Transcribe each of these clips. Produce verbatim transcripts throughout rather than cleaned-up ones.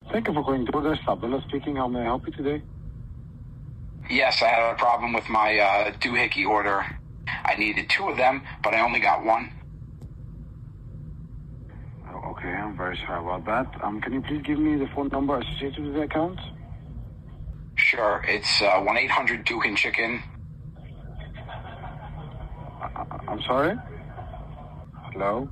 Thank you for calling DoorDash. Abdullah speaking. How may I help you today? Yes, I had a problem with my uh, doohickey order. I needed two of them, but I only got one. Oh, okay, I'm very sorry about that. Um, can you please give me the phone number associated with the account? Sure, it's uh, one eight hundred Dukin Chicken. I- I'm sorry? Hello?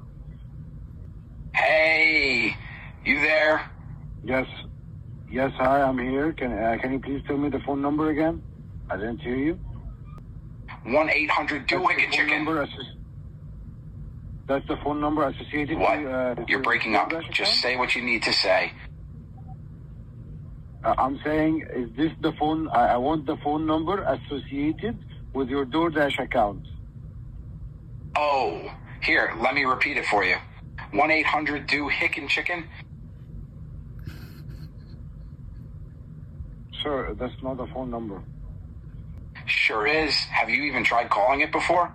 Hey, you there? Yes. Yes, hi, I'm here. Can uh, can you please tell me the phone number again? I didn't hear you. one eight hundred Dukin Chicken. Associ- That's the phone number associated What? to... Uh, You're to breaking the up. DoorDash Just account? say what you need to say. Uh, I'm saying, is this the phone... I, I want the phone number associated with your DoorDash account. Oh, here, let me repeat it for you. one eight hundred Dukin Chicken. Sir, that's not a phone number. Sure is. Have you even tried calling it before?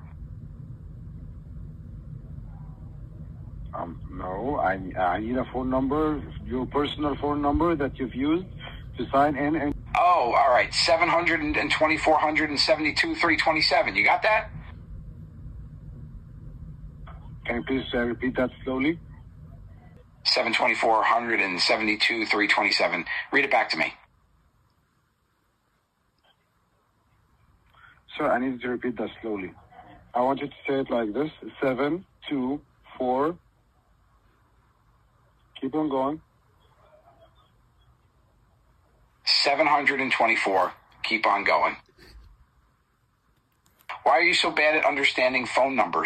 Um, no, I, I need a phone number, your personal phone number that you've used to sign in. And Oh, all right. seven hundred twenty-four seventy-two three twenty-seven. You got that? can you please uh, repeat that slowly? seven twenty-four seventy-two three twenty-seven. Read it back to me. Sir, I need you to repeat that slowly. I want you to say it like this. Seven, two, four. Keep on going. seven hundred twenty-four. Keep on going. Why are you so bad at understanding phone numbers?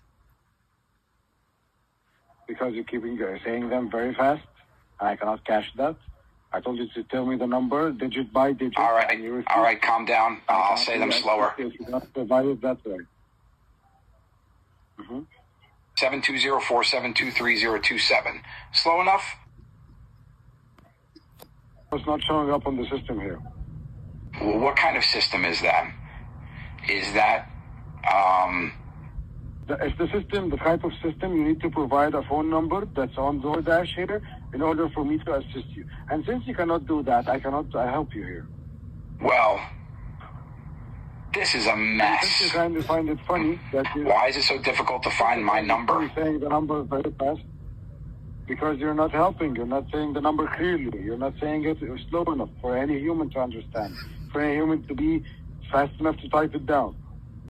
Because you're keeping uh, saying them very fast. I cannot catch that. I told you to tell me the number, digit by digit. All right. and you refuse. All right, calm down. I I'll cannot say do them that slower. If you cannot provide it that way. Mm-hmm. seven two zero four seven two three zero two seven. Slow enough? It's not showing up on the system here. Well, what kind of system is that? Is that, um... The, it's the system, the type of system. You need to provide a phone number that's on DoorDash here in order for me to assist you. And since you cannot do that, I cannot uh, help you here. Well, this is a Since you mess. kind of find it funny that you... Why is it so difficult to find my number? You're saying the number very fast because you're not helping. You're not saying the number clearly. You're not saying it slow enough for any human to understand, for any human to be fast enough to type it down.